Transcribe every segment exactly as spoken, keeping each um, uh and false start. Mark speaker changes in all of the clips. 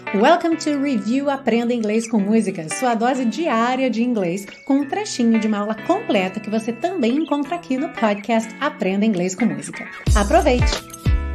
Speaker 1: Welcome to Review Aprenda Inglês com Música, sua dose diária de inglês com um trechinho de uma aula completa que você também encontra aqui no podcast Aprenda Inglês com Música. Aproveite!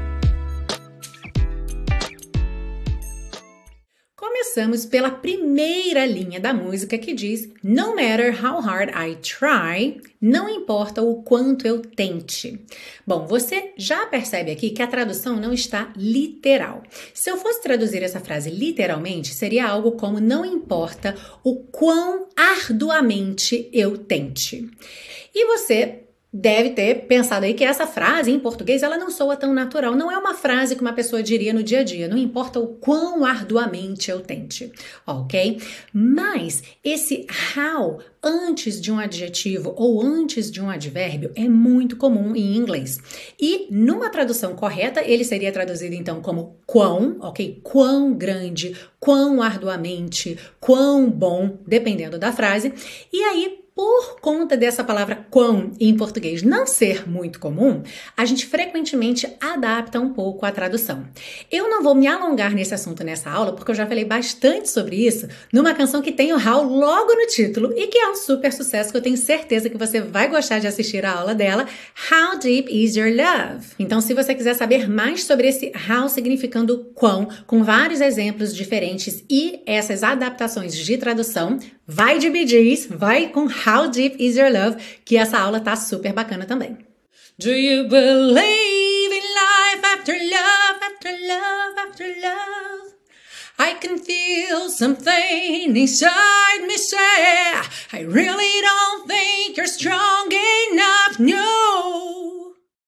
Speaker 1: Começamos pela primeira linha da música que diz No matter how hard I try, não importa o quanto eu tente. Bom, você já percebe aqui que a tradução não está literal. Se eu fosse traduzir essa frase literalmente, seria algo como não importa o quão arduamente eu tente. E você deve ter pensado aí que essa frase em português ela não soa tão natural. Não é uma frase que uma pessoa diria no dia a dia. Não importa o quão arduamente eu tente, ok? Mas esse how antes de um adjetivo ou antes de um advérbio é muito comum em inglês. E numa tradução correta, ele seria traduzido então como quão, ok? Quão grande, quão arduamente, quão bom, dependendo da frase. E aí, por conta dessa palavra quão em português não ser muito comum, a gente frequentemente adapta um pouco a tradução. Eu não vou me alongar nesse assunto nessa aula, porque eu já falei bastante sobre isso numa canção que tem o how logo no título e que é um super sucesso que eu tenho certeza que você vai gostar de assistir a aula dela, How Deep Is Your Love? Então, se você quiser saber mais sobre esse how significando quão, com vários exemplos diferentes e essas adaptações de tradução, vai de Bee Gees, vai com How Deep Is Your Love, que essa aula tá super bacana também. Do you believe in life after love, after love, after love? I can feel something inside me say, I really don't think you're strong enough, no.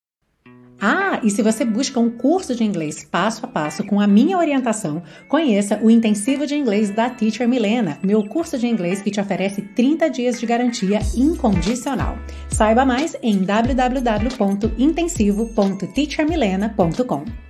Speaker 1: Ah, e se você busca um curso de inglês passo a passo com a minha orientação, conheça o Intensivo de Inglês da Teacher Milena, meu curso de inglês que te oferece trinta dias de garantia incondicional. Saiba mais em w w w ponto intensivo ponto teacher milena ponto com.